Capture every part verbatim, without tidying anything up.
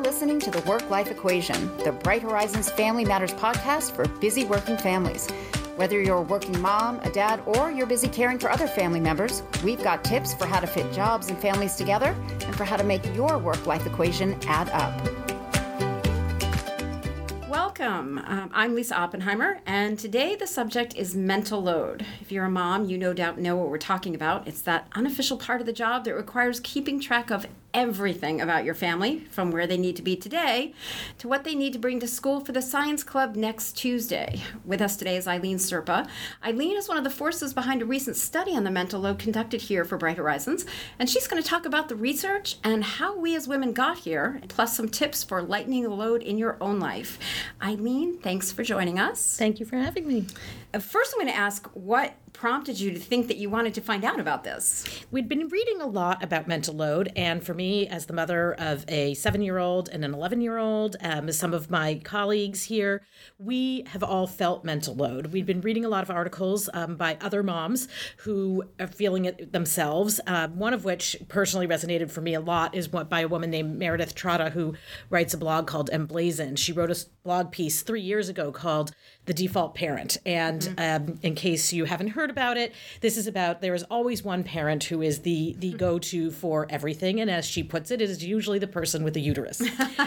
listening to The Work-Life Equation, the Bright Horizons Family Matters podcast for busy working families. Whether you're a working mom, a dad, or you're busy caring for other family members, we've got tips for how to fit jobs and families together and for how to make your work-life equation add up. Welcome. Um, I'm Lisa Oppenheimer, and today the subject is mental load. If you're a mom, you no doubt know what we're talking about. It's that unofficial part of the job that requires keeping track of everything about your family, from where they need to be today to what they need to bring to school for the science club next Tuesday. With us today is Eileen Serpa. Eileen is one of the forces behind a recent study on the mental load conducted here for Bright Horizons, and she's going to talk about the research and how we as women got here, plus some tips for lightening the load in your own life. Eileen, thanks for joining us. Thank you for having me. First, I'm going to ask, what prompted you to think that you wanted to find out about this? We'd been reading a lot about mental load, and for me, as the mother of a seven-year-old and an eleven-year-old, um, as some of my colleagues here, we have all felt mental load. We'd been reading a lot of articles um, by other moms who are feeling it themselves, uh, one of which personally resonated for me a lot is what by a woman named Meredith Trotta, who writes a blog called Emblazoned. She wrote a blog piece three years ago called The Default Parent, and mm-hmm. um, in case you haven't heard about it, this is about there is always one parent who is the the go-to for everything, and as she puts it, it is usually the person with the uterus.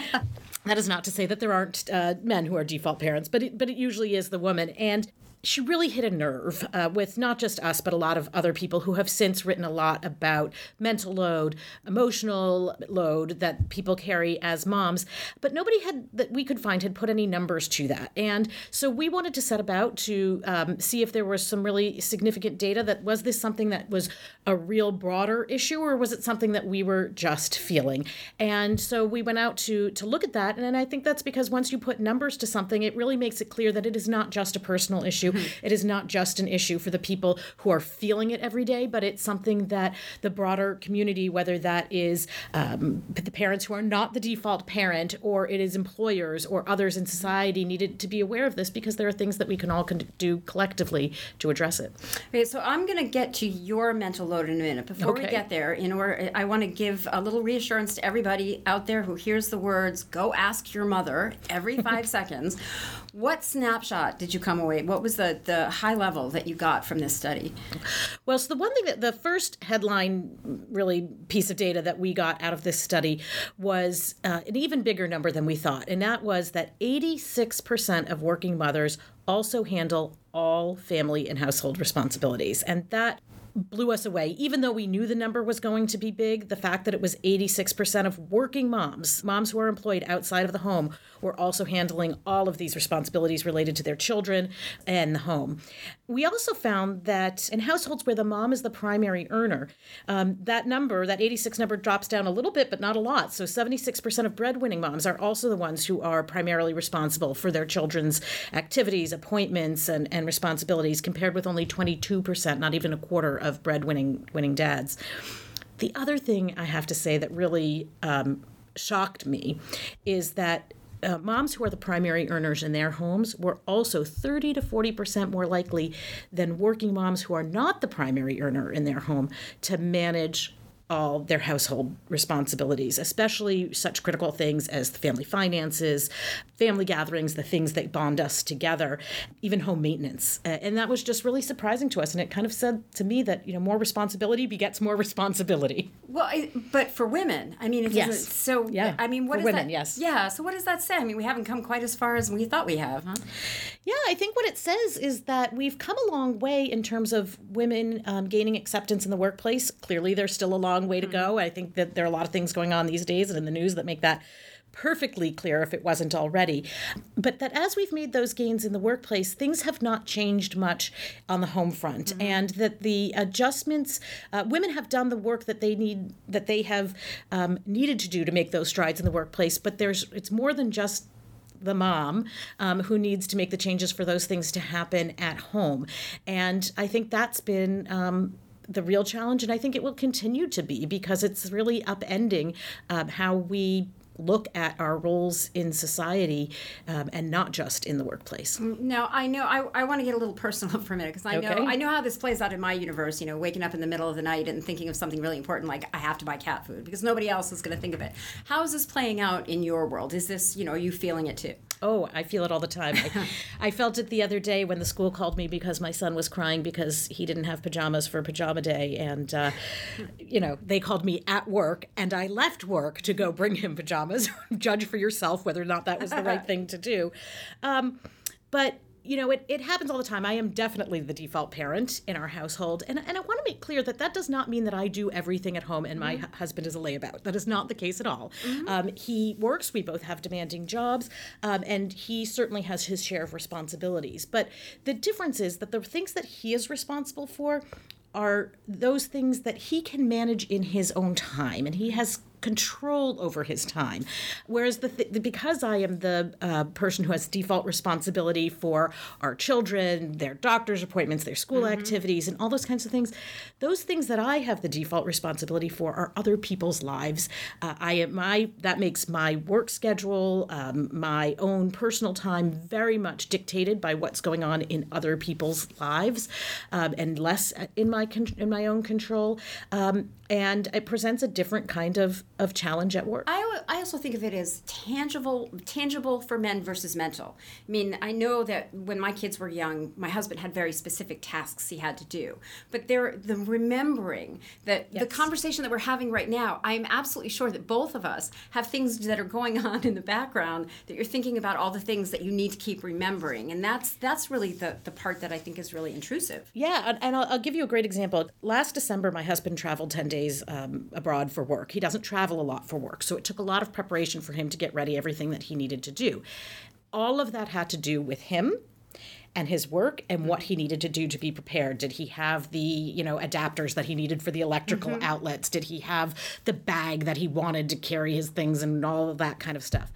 That is not to say that there aren't uh, men who are default parents, but it, but it usually is the woman. And she really hit a nerve uh, with not just us, but a lot of other people who have since written a lot about mental load, emotional load that people carry as moms. But nobody had that we could find had put any numbers to that. And so we wanted to set about to um, see if there was some really significant data that was this something that was a real broader issue, or was it something that we were just feeling? And so we went out to to look at that. And I think that's because once you put numbers to something, it really makes it clear that it is not just a personal issue. It is not just an issue for the people who are feeling it every day, but it's something that the broader community, whether that is um, the parents who are not the default parent, or it is employers or others in society, needed to be aware of this, because there are things that we can all con- do collectively to address it. Okay, so I'm going to get to your mental load in a minute. Before okay. we get there, in order, I want to give a little reassurance to everybody out there who hears the words, go ask your mother, every five seconds. What snapshot did you come away? What was the, the high level that you got from this study? Well, so the one thing that the first headline really piece of data that we got out of this study was uh, an even bigger number than we thought. And that was that eighty-six percent of working mothers also handle all family and household responsibilities. And that blew us away. Even though we knew the number was going to be big, the fact that it was eighty-six percent of working moms, moms who are employed outside of the home, were also handling all of these responsibilities related to their children and the home. We also found that in households where the mom is the primary earner, um, that number, that eighty-six number drops down a little bit, but not a lot. So seventy-six percent of breadwinning moms are also the ones who are primarily responsible for their children's activities, appointments, and, and responsibilities, compared with only twenty-two percent, not even a quarter of breadwinning winning dads. The other thing I have to say that really um, shocked me is that Uh, moms who are the primary earners in their homes were also thirty to forty percent more likely than working moms who are not the primary earner in their home to manage all their household responsibilities, especially such critical things as the family finances, family gatherings, the things that bond us together, even home maintenance. Uh, and that was just really surprising to us. And it kind of said to me that, you know, more responsibility begets more responsibility. Well, I, but for women, I mean, it yes. doesn't, so, yeah. I mean, what for is women, that? Yes. Yeah. So what does that say? I mean, we haven't come quite as far as we thought we have, huh? Yeah, I think what it says is that we've come a long way in terms of women um, gaining acceptance in the workplace. Clearly, there's still a long way to go. I think that there are a lot of things going on these days and in the news that make that perfectly clear if it wasn't already. But that as we've made those gains in the workplace, things have not changed much on the home front, mm-hmm. and that the adjustments, uh, women have done the work that they need, that they have um, needed to do to make those strides in the workplace. But there's it's more than just the mom um, who needs to make the changes for those things to happen at home. And I think that's been um, the real challenge, and I think it will continue to be, because it's really upending um, how we look at our roles in society um, and not just in the workplace. Now, I know I, I want to get a little personal for a minute because I know Okay. I know how this plays out in my universe. You know, waking up in the middle of the night and thinking of something really important, like I have to buy cat food because nobody else is going to think of it. How is this playing out in your world? Is this, you know, are you feeling it too? Oh, I feel it all the time. I, I felt it the other day when the school called me because my son was crying because he didn't have pajamas for pajama day. And, uh, you know, they called me at work and I left work to go bring him pajamas. Judge for yourself whether or not that was the right thing to do. Um, but you know, it, it happens all the time. I am definitely the default parent in our household. And, and I want to make clear that that does not mean that I do everything at home and my mm-hmm. husband is a layabout. That is not the case at all. Mm-hmm. Um, he works. We both have demanding jobs. Um, and he certainly has his share of responsibilities. But the difference is that the things that he is responsible for are those things that he can manage in his own time. And he has control over his time. Whereas the, th- the because I am the uh, person who has default responsibility for our children, their doctor's appointments, their school mm-hmm. activities, and all those kinds of things, those things that I have the default responsibility for are other people's lives. Uh, I am my that makes my work schedule, um, my own personal time very much dictated by what's going on in other people's lives, um, and less in my con- in my own control. Um, and it presents a different kind of of challenge at work. I, I also think of it as tangible tangible for men versus mental. I mean, I know that when my kids were young, my husband had very specific tasks he had to do. But there, the remembering that yes. the conversation that we're having right now, I'm absolutely sure that both of us have things that are going on in the background that you're thinking about all the things that you need to keep remembering. And that's that's really the, the part that I think is really intrusive. Yeah, and, and I'll, I'll give you a great example. Last December, my husband traveled ten days um, abroad for work. He doesn't travel a lot for work, so it took a lot of preparation for him to get ready everything that he needed to do. All of that had to do with him and his work and what he needed to do to be prepared. Did he have the, you know, adapters that he needed for the electrical mm-hmm. outlets? Did he have the bag that he wanted to carry his things and all of that kind of stuff?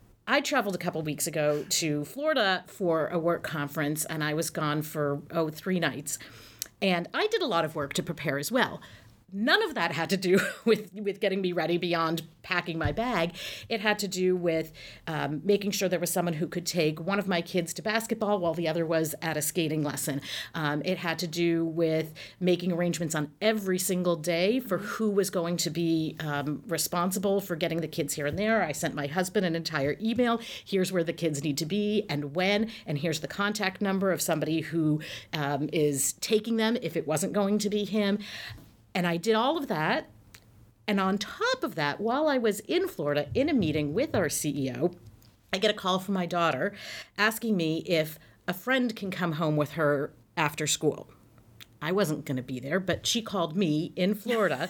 I traveled a couple weeks ago to Florida for a work conference, and I was gone for, oh, three nights. And I did a lot of work to prepare as well. None of that had to do with, with getting me ready beyond packing my bag. It had to do with um, making sure there was someone who could take one of my kids to basketball while the other was at a skating lesson. Um, it had to do with making arrangements on every single day for who was going to be um, responsible for getting the kids here and there. I sent my husband an entire email. Here's where the kids need to be and when, and here's the contact number of somebody who um, is taking them if it wasn't going to be him. And I did all of that. And on top of that, while I was in Florida in a meeting with our C E O, I get a call from my daughter asking me if a friend can come home with her after school. I wasn't going to be there, but she called me in Florida,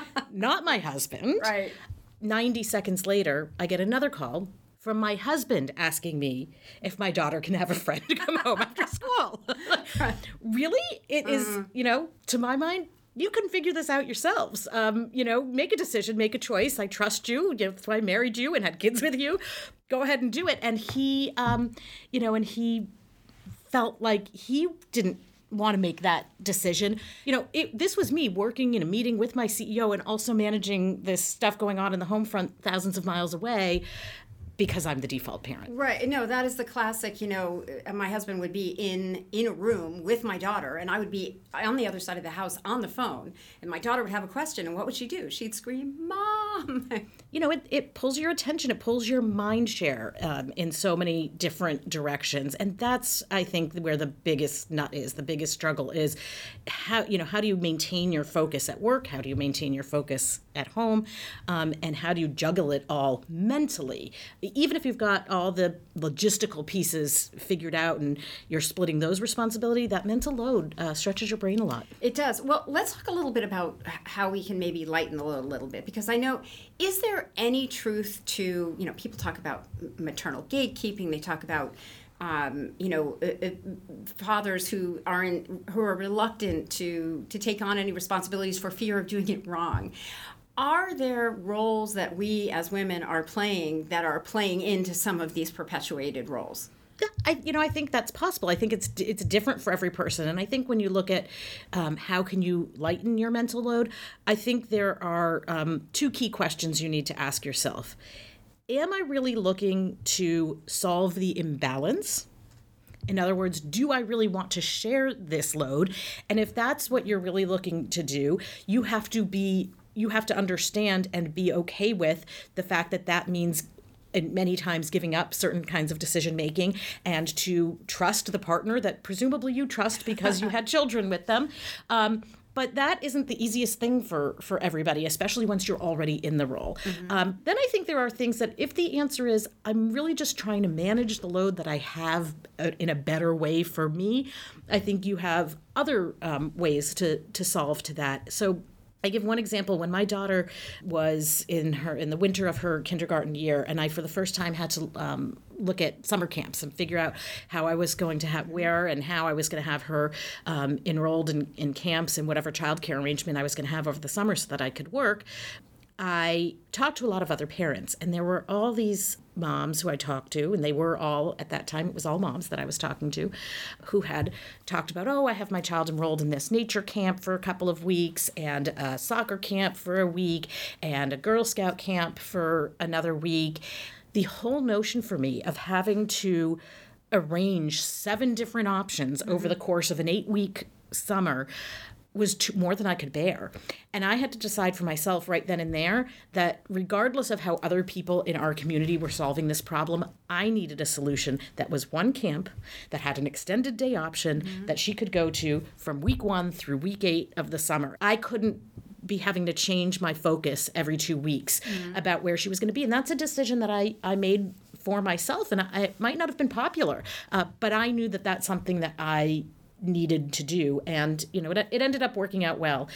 not my husband. Right. ninety seconds later, I get another call from my husband asking me if my daughter can have a friend to come home after school. Really? It mm. is, you know, to my mind, you can figure this out yourselves. Um, you know, make a decision, make a choice. I trust you. That's why I married you and had kids with you. Go ahead and do it. And he, um, you know, and he felt like he didn't want to make that decision. You know, it, this was me working in a meeting with my C E O and also managing this stuff going on in the home front thousands of miles away, because I'm the default parent. Right. No, that is the classic, you know, my husband would be in in a room with my daughter, and I would be on the other side of the house on the phone, and my daughter would have a question, and what would she do? She'd scream, Mom! You know, it, it pulls your attention, it pulls your mind share um, in so many different directions, and that's, I think, where the biggest nut is, the biggest struggle is, how, you know, how do you maintain your focus at work? How do you maintain your focus at home? Um, and how do you juggle it all mentally? Even if you've got all the logistical pieces figured out and you're splitting those responsibility, that mental load uh, stretches your brain a lot. It does. Well, let's talk a little bit about how we can maybe lighten the load a little bit, because I know, is there any truth to, you know, people talk about maternal gatekeeping, they talk about Um, you know, uh, uh, fathers who are in, who are reluctant to to take on any responsibilities for fear of doing it wrong. Are there roles that we as women are playing that are playing into some of these perpetuated roles? I, you know, I think that's possible. I think it's it's different for every person. And I think when you look at um, how can you lighten your mental load, I think there are um, two key questions you need to ask yourself. am I really looking to solve the imbalance? In other words, do I really want to share this load? And if that's what you're really looking to do, you have to be, you have to understand and be okay with the fact that that means and many times giving up certain kinds of decision making, and to trust the partner that presumably you trust because you had children with them. Um, But that isn't the easiest thing for, for everybody, especially once you're already in the role. Mm-hmm. Um, then I think there are things that if the answer is, I'm really just trying to manage the load that I have in a better way for me, I think you have other um, ways to, to solve to that. So I give one example. When my daughter was in her in the winter of her kindergarten year, and I for the first time had to um, look at summer camps and figure out how I was going to have where and how I was going to have her um, enrolled in, in camps and whatever childcare arrangement I was going to have over the summer so that I could work, I talked to a lot of other parents, and there were all these moms who I talked to, and they were all, at that time, it was all moms that I was talking to, who had talked about, oh, I have my child enrolled in this nature camp for a couple of weeks, and a soccer camp for a week, and a Girl Scout camp for another week. The whole notion for me of having to arrange seven different options mm-hmm. over the course of an eight-week summer was too, more than I could bear. And I had to decide for myself right then and there that regardless of how other people in our community were solving this problem, I needed a solution that was one camp that had an extended day option mm-hmm. that she could go to from week one through week eight of the summer. I couldn't be having to change my focus every two weeks mm-hmm. about where she was going to be. And that's a decision that I, I made for myself. And I, it might not have been popular, uh, but I knew that that's something that I needed to do. And, you know, it, it ended up working out well.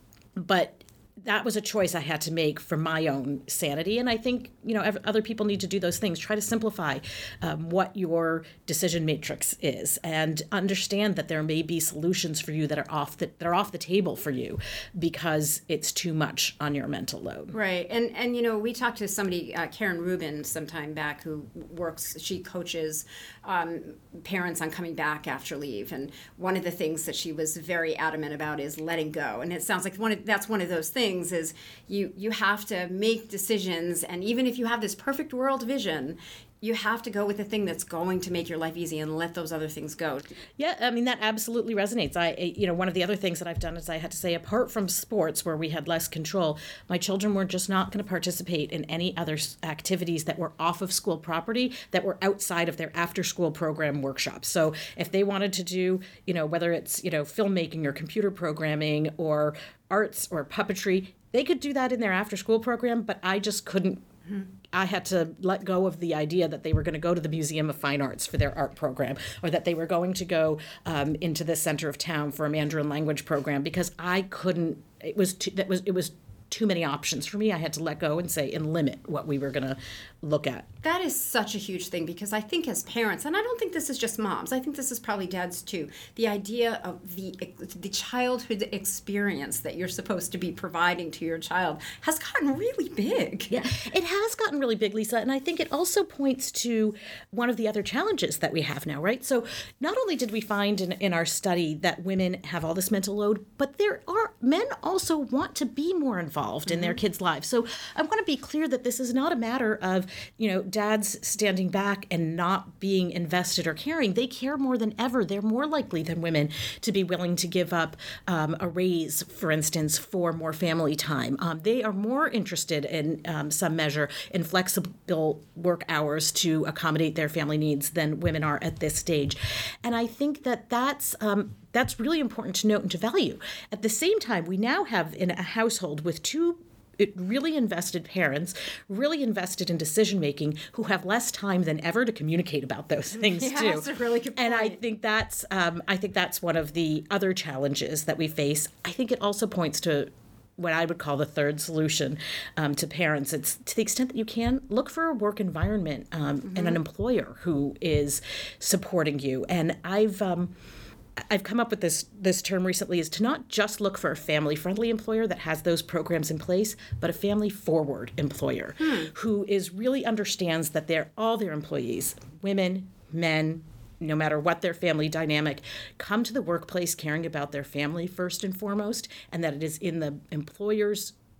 But that was a choice I had to make for my own sanity. And I think, you know, other people need to do those things. Try to simplify um, what your decision matrix is, and understand that there may be solutions for you that are off the, that are off the table for you because it's too much on your mental load. Right. And, and you know, we talked to somebody, uh, Karen Rubin, some time back, who works, she coaches um, parents on coming back after leave. And one of the things that she was very adamant about is letting go. And it sounds like one of, that's one of those things is you you have to make decisions, and even if you have this perfect world vision, you have to go with the thing that's going to make your life easy and let those other things go. Yeah, I mean, that absolutely resonates. I, you know, one of the other things that I've done is I had to say, apart from sports where we had less control, my children were just not going to participate in any other activities that were off of school property, that were outside of their after-school program workshops. So if they wanted to do, you know, whether it's, you know, filmmaking or computer programming or arts or puppetry, they could do that in their after-school program, but I just couldn't. Mm-hmm. I had to let go of the idea that they were going to go to the Museum of Fine Arts for their art program, or that they were going to go um, into the center of town for a Mandarin language program, because I couldn't. It was too, that was it was too many options for me. I had to let go and say and limit what we were going to look at. That is such a huge thing, because I think as parents, and I don't think this is just moms, I think this is probably dads too, the idea of the the childhood experience that you're supposed to be providing to your child has gotten really big. Yeah, it has gotten really big, Lisa, and I think it also points to one of the other challenges that we have now, right? So not only did we find in, in our study that women have all this mental load, but there are men also want to be more involved in their kids' lives. So I want to be clear that this is not a matter of, you know, dads standing back and not being invested or caring. They care more than ever. They're more likely than women to be willing to give up um, a raise, for instance, for more family time. Um, they are more interested in um, some measure in flexible work hours to accommodate their family needs than women are at this stage. And I think that that's um, That's really important to note and to value. At the same time, we now have in a household with two really invested parents, really invested in decision-making, who have less time than ever to communicate about those things yeah, too. That's a really good point. And I think that's um, I think that's one of the other challenges that we face. I think it also points to what I would call the third solution um, to parents. It's to the extent that you can, look for a work environment um, mm-hmm. and an employer who is supporting you. And I've um, I've come up with this this term recently, is to not just look for a family-friendly employer that has those programs in place, but a family-forward employer hmm. who is really understands that they're all their employees, women, men, no matter what their family dynamic, come to the workplace caring about their family first and foremost, and that it is in the employer's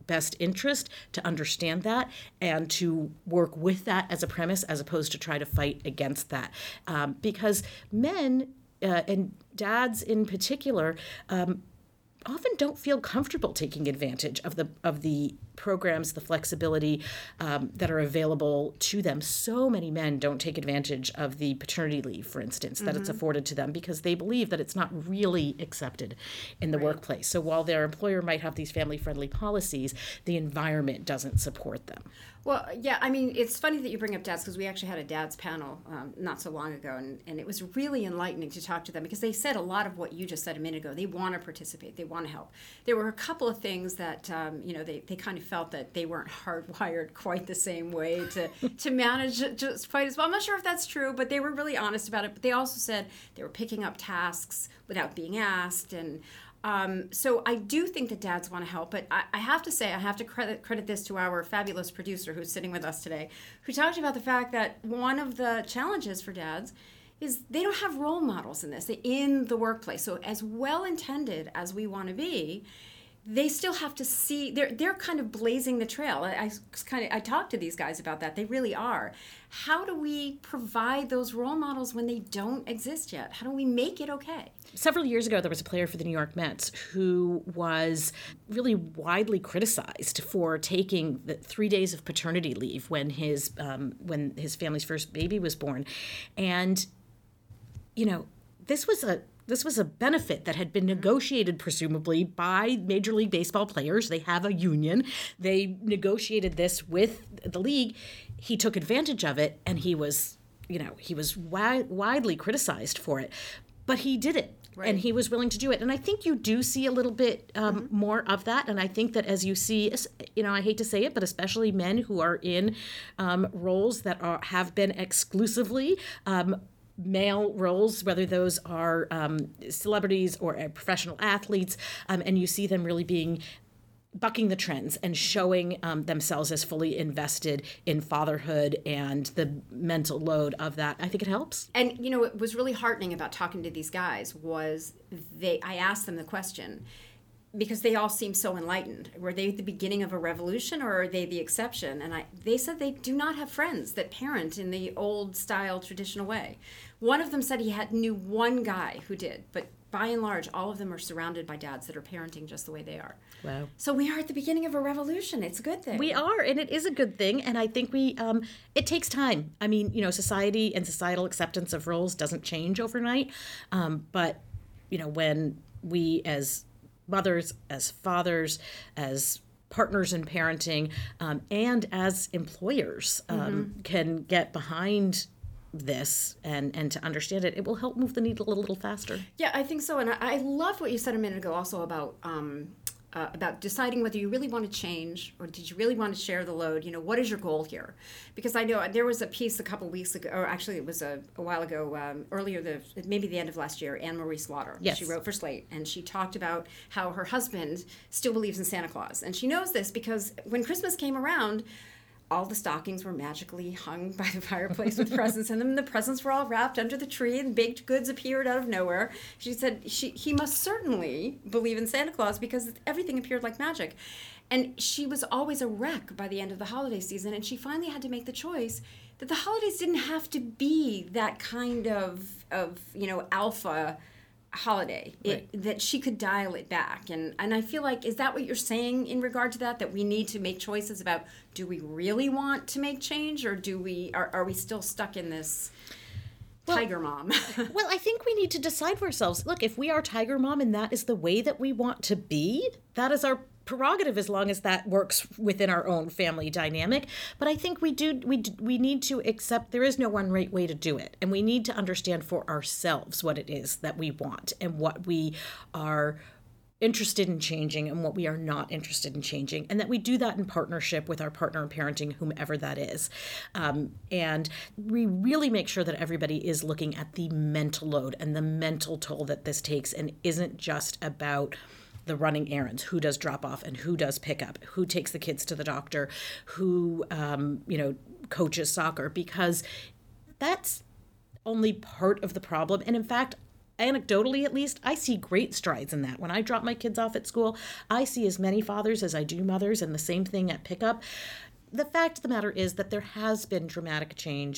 best interest to understand that and to work with that as a premise as opposed to try to fight against that. Um, because men, uh, and dads in particular, um, often don't feel comfortable taking advantage of the of the programs, the flexibility um, that are available to them. So many men don't take advantage of the paternity leave, for instance, that mm-hmm. it's afforded to them because they believe that it's not really accepted in the right. workplace. So while their employer might have these family-friendly policies, the environment doesn't support them. Well, yeah, I mean, it's funny that you bring up dads because we actually had a dads panel um, not so long ago, and, and it was really enlightening to talk to them because they said a lot of what you just said a minute ago. They want to participate. They want to help. There were a couple of things that, um, you know, they, they kind of felt that they weren't hardwired quite the same way to, to manage it just quite as well. I'm not sure if that's true, but they were really honest about it. But they also said they were picking up tasks without being asked, and Um, so I do think that dads want to help, but I, I have to say, I have to credit, credit this to our fabulous producer who's sitting with us today, who talked about the fact that one of the challenges for dads is they don't have role models in this, in the workplace. So as well-intended as we want to be, they still have to see, they're they're kind of blazing the trail. I, I kind of, I talked to these guys about that. They really are. How do we provide those role models when they don't exist yet? How do we make it okay? Several years ago, there was a player for the New York Mets who was really widely criticized for taking the three days of paternity leave when his um, when his family's first baby was born. And, you know, this was a This was a benefit that had been negotiated, presumably, by Major League Baseball players. They have a union. They negotiated this with the league. He took advantage of it, and he was, you know, he was wi- widely criticized for it. But he did it, right. And he was willing to do it. And I think you do see a little bit um, mm-hmm. more of that. And I think that as you see, you know, I hate to say it, but especially men who are in um, roles that are have been exclusively um male roles, whether those are um, celebrities or uh, professional athletes, um, and you see them really being bucking the trends and showing um, themselves as fully invested in fatherhood and the mental load of that. I think it helps. And, you know, what was really heartening about talking to these guys was they, I asked them the question, because they all seem so enlightened. Were they at the beginning of a revolution, or are they the exception? And I, they said they do not have friends that parent in the old style traditional way. One of them said he had knew one guy who did, but by and large, all of them are surrounded by dads that are parenting just the way they are. Wow. So we are at the beginning of a revolution. It's a good thing. We are, and it is a good thing. And I think we, um, it takes time. I mean, you know, society and societal acceptance of roles doesn't change overnight. Um, but, you know, when we as mothers, as fathers, as partners in parenting, um, and as employers um, mm-hmm. can get behind this and, and to understand it, it will help move the needle a little faster. Yeah, I think so. And I, I love what you said a minute ago also about um, uh, about deciding whether you really want to change or did you really want to share the load. You know, what is your goal here? Because I know there was a piece a couple weeks ago, or actually it was a, a while ago, um, earlier, the maybe the end of last year, Anne-Marie Slaughter. Yes. She wrote for Slate, and she talked about how her husband still believes in Santa Claus. And she knows this because when Christmas came around, all the stockings were magically hung by the fireplace with presents in them, and the presents were all wrapped under the tree, and baked goods appeared out of nowhere. She said she he must certainly believe in Santa Claus because everything appeared like magic. And she was always a wreck by the end of the holiday season, and she finally had to make the choice that the holidays didn't have to be that kind of, of you know, alpha holiday, it, right. that she could dial it back. And and I feel like, is that what you're saying in regard to that, that we need to make choices about, do we really want to make change, or do we are, are we still stuck in this well, tiger mom? Well, I think we need to decide for ourselves. Look, if we are tiger mom and that is the way that we want to be, that is our prerogative, as long as that works within our own family dynamic. But I think we do we we need to accept there is no one right way to do it, and we need to understand for ourselves what it is that we want and what we are interested in changing and what we are not interested in changing, and that we do that in partnership with our partner in parenting, whomever that is. Um, and we really make sure that everybody is looking at the mental load and the mental toll that this takes, and isn't just about the running errands, who does drop off and who does pick up, who takes the kids to the doctor, who, um, you know, coaches soccer, because that's only part of the problem. And in fact, anecdotally at least, I see great strides in that. When I drop my kids off at school, I see as many fathers as I do mothers, and the same thing at pickup. The fact of the matter is that there has been dramatic change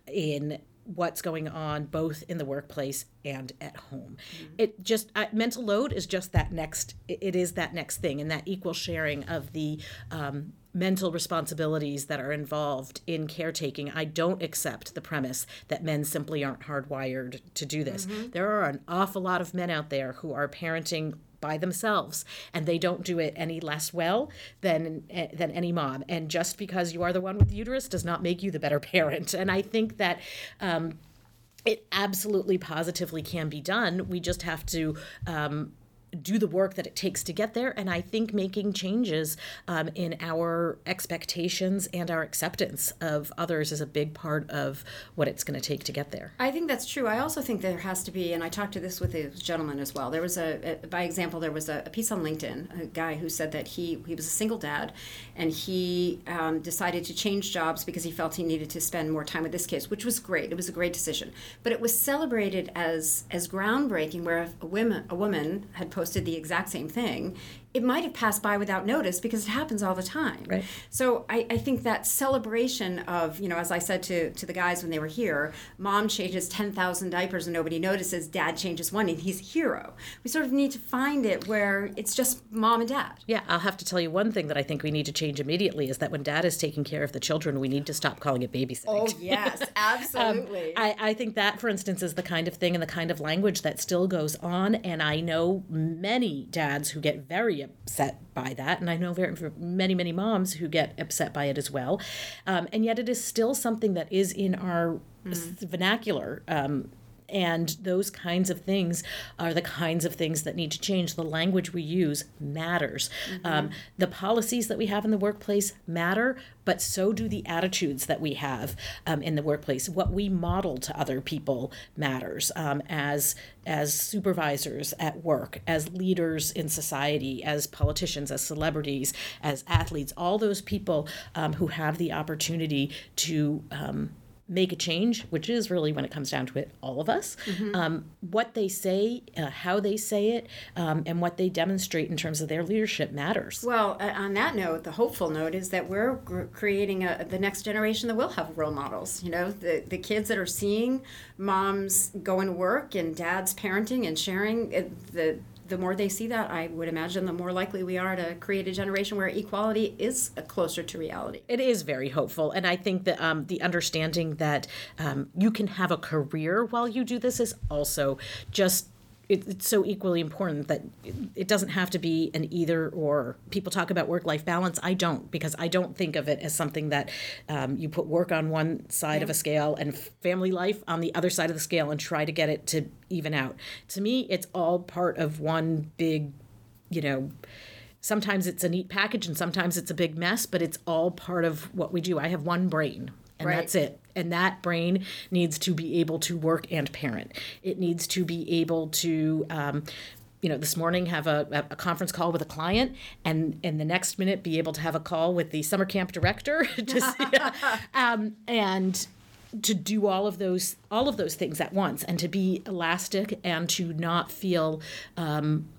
in what's going on both in the workplace and at home. Mm-hmm. It just, uh, mental load is just that next, it, it is that next thing, and that equal sharing of the um, mental responsibilities that are involved in caretaking. I don't accept the premise that men simply aren't hardwired to do this. Mm-hmm. There are an awful lot of men out there who are parenting by themselves, and they don't do it any less well than than any mom. And just because you are the one with the uterus does not make you the better parent. And I think that um, it absolutely positively can be done. We just have to um, do the work that it takes to get there. And I think making changes um, in our expectations and our acceptance of others is a big part of what it's going to take to get there. I think that's true. I also think there has to be, and I talked to this with a gentleman as well. There was a, a by example, there was a, a piece on LinkedIn, a guy who said that he, he was a single dad, and he um, decided to change jobs because he felt he needed to spend more time with his kids, which was great. It was a great decision. But it was celebrated as as groundbreaking, where if a woman, a woman had posted the exact same thing, it might have passed by without notice because it happens all the time. Right. So I, I think that celebration of, you know, as I said to, to the guys when they were here, mom changes ten thousand diapers and nobody notices, dad changes one and he's a hero. We sort of need to find it where it's just mom and dad. Yeah, I'll have to tell you one thing that I think we need to change immediately is that when dad is taking care of the children, we need to stop calling it babysitting. Oh, yes, absolutely. um, I, I think that, for instance, is the kind of thing and the kind of language that still goes on, and I know many dads who get very upset by that, and I know very many, many moms who get upset by it as well. Um, and yet it is still something that is in our mm. vernacular. Um, and those kinds of things are the kinds of things that need to change. The language we use matters. Mm-hmm. Um, the policies that we have in the workplace matter, but so do the attitudes that we have um, in the workplace. What we model to other people matters. Um, as as supervisors at work, as leaders in society, as politicians, as celebrities, as athletes, all those people um, who have the opportunity to um, make a change, which is really, when it comes down to it, all of us. Mm-hmm. Um, what they say, uh, how they say it, um, and what they demonstrate in terms of their leadership matters. Well, uh, on that note, the hopeful note is that we're gr- creating a, the next generation that will have role models. You know, the, the kids that are seeing moms going to work and dads parenting and sharing, it, the the more they see that, I would imagine the more likely we are to create a generation where equality is closer to reality. It is very hopeful. And I think that um, the understanding that um, you can have a career while you do this is also just, it, it's so equally important that it, it doesn't have to be an either or. People talk about work-life balance. I don't, because I don't think of it as something that um, you put work on one side yeah. of a scale and family life on the other side of the scale and try to get it to even out. To me, it's all part of one big, you know, sometimes it's a neat package and sometimes it's a big mess, but it's all part of what we do. I have one brain. And right. that's it. And that brain needs to be able to work and parent. It needs to be able to, um, you know, this morning have a, a conference call with a client, and in the next minute be able to have a call with the summer camp director. Just, yeah. um, and to do all of those all of those things at once, and to be elastic and to not feel um,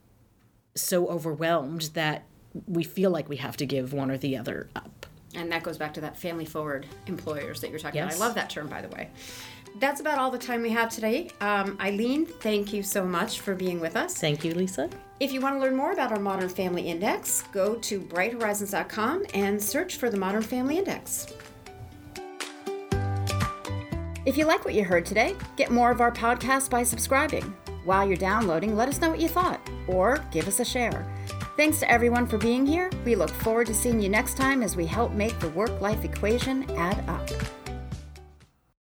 so overwhelmed that we feel like we have to give one or the other up. And that goes back to that family-forward employers that you're talking yes. about. I love that term, by the way. That's about all the time we have today. Um, Eileen, thank you so much for being with us. Thank you, Lisa. If you want to learn more about our Modern Family Index, go to bright horizons dot com and search for the Modern Family Index. If you like what you heard today, get more of our podcast by subscribing. While you're downloading, let us know what you thought, or give us a share. Thanks to everyone for being here. We look forward to seeing you next time as we help make the work-life equation add up.